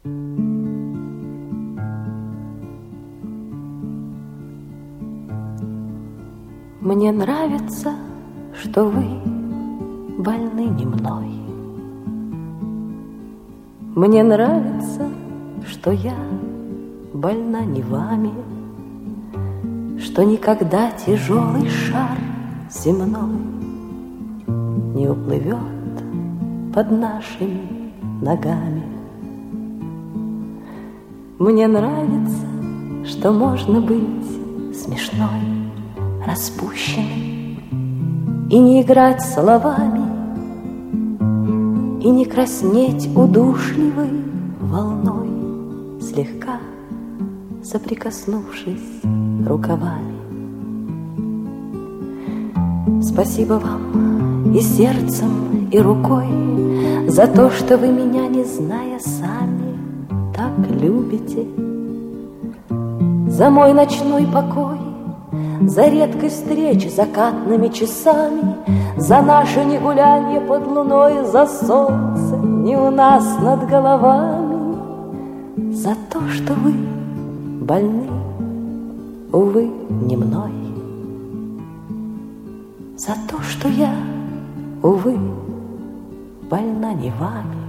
Мне нравится, что вы больны не мной. Мне нравится, что я больна не вами, что никогда тяжелый шар земной не уплывет под нашими ногами. Мне нравится, что можно быть смешной, распущенной и не играть словами, и не краснеть удушливой волной, слегка соприкоснувшись рукавами. Спасибо вам и сердцем, и рукой за то, что вы меня, не зная сами, так любите, за мой ночной покой, за редкость встреч закатными часами, за наше негулянье под луной, за солнце не у нас над головами, за то, что вы больны, увы, не мной, за то, что я, увы, больна не вами.